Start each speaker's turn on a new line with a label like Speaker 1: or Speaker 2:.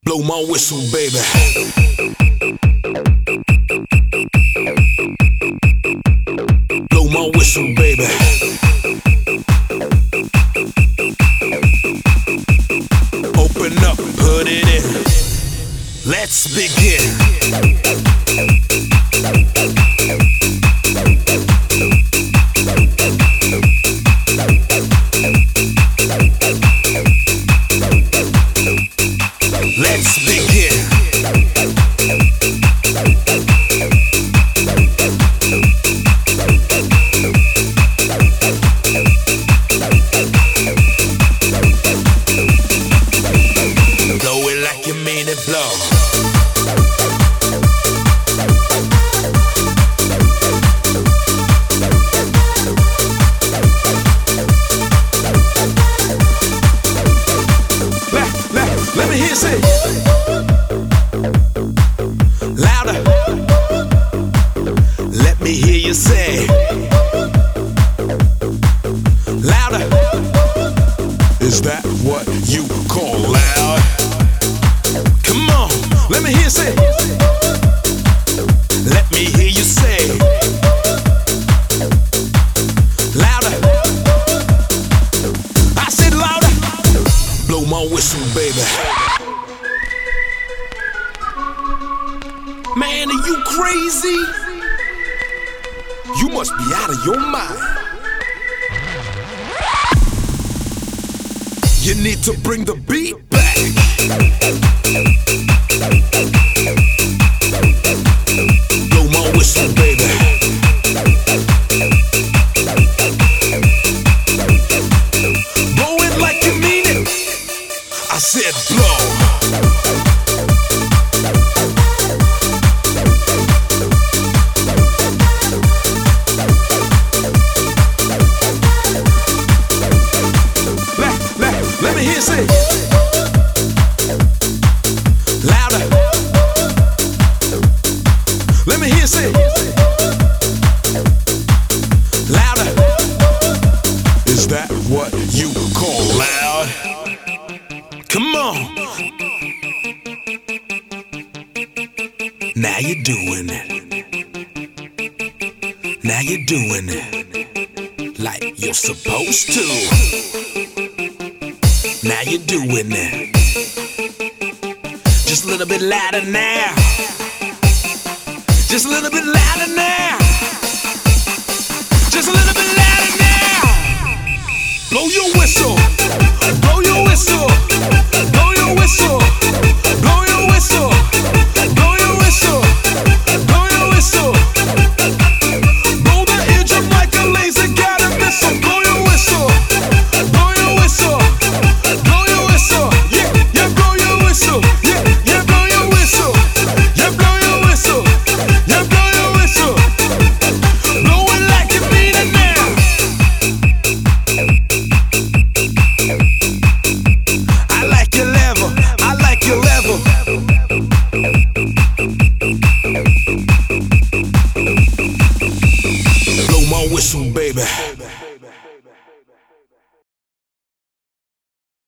Speaker 1: Blow my whistle, baby. Blow my whistle, baby. Open up, put it in. Let's begin. Let's begin. Blow it like you mean it, blow. Let me hear you say louder. Let me hear you say louder. Is that what you call loud? Come on, let me hear you say. Let me hear you say louder. I said louder. Blow my whistle, baby. Man, are you crazy? You must be out of your mind. You need to bring the beat back. Blow my whistle, baby. Blow it like you mean it. I said blow. Let me hear you say louder. Let me hear you say louder. Is that what you call loud? Come on. Now you're doing it. Now you're doing it like you're supposed to. Now you're doing it. Just a little bit louder now. Just a little bit louder now. Just a little bit louder now. Blow your whistle. Blow your whistle. Blow your whistle.